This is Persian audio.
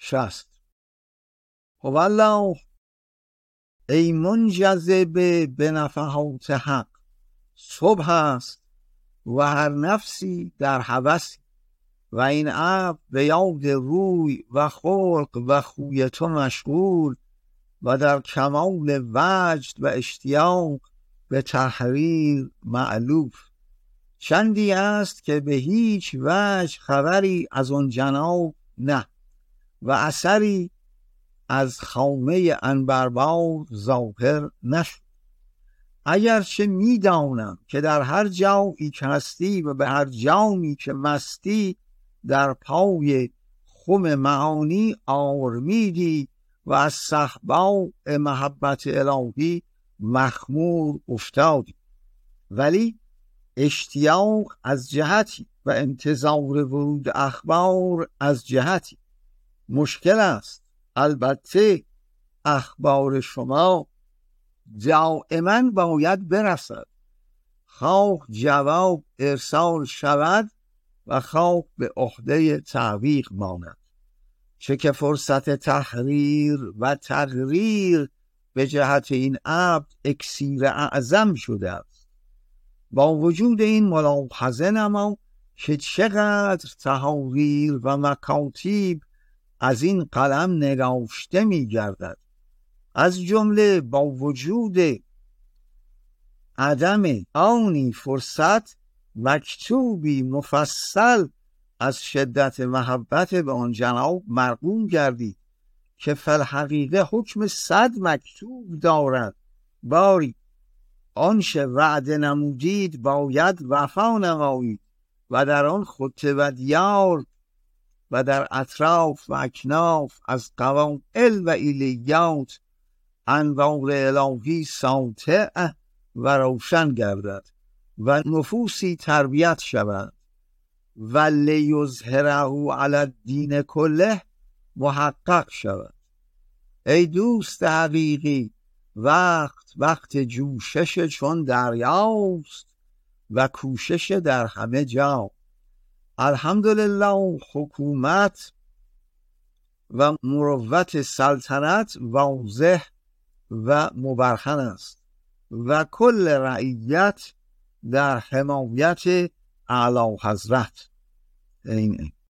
60. والله ای منجذب به نفحات حق، صبح است و هر نفسی در هوسی و این ابر به یاد روی و خلق و خوی تو مشغول و در کمال وجد و اشتیاق به تحریر معلوف. چندی است که به هیچ وجه خبری از آن جناب نه و اثری از خامه عنبربار ظاهر نشد. اگرچه میدانم که در هر جایی که هستی و به هر جامی که مستی در پای خم معانی آرمیدی و از صحبا محبت الهی مخمور افتادی، ولی اشتیاق از جهتی و انتظار ورود اخبار از جهتی. مشکل است. البته اخبار شما دائما باید برسد، خواه جواب ارسال شود و خواه به عهده تعویق ماند، چه که فرصت تحریر و تقریر به جهت این عبد اکسیر اعظم شده است. با وجود این ملاحظه نما که چقدر تحریر و مکاتیب از این قلم نگاشته می گردد، از جمله با وجود عدم آنی فرصت مکتوبی مفصل از شدت محبت به آن جناب مرقوم گردید که فالحقیقه حکم 100 مکتوب دارد. باری آنچه وعده نمودید باید وفا نمایید و در آن خطه و دیار و در اطراف و اکناف از قوانل و ایلیات انوار الهی ساطع و روشن گردد و نفوسی تربیت شود و لیظهره علی الدین کله محقق شود. ای دوست حقیقی، وقت جوشش چون دریاست و کوشش در همه جا. الحمدلله حکومت و مروت سلطنت واضح و مبرهن است و کل رعیت در حمایت اعلی حضرت. این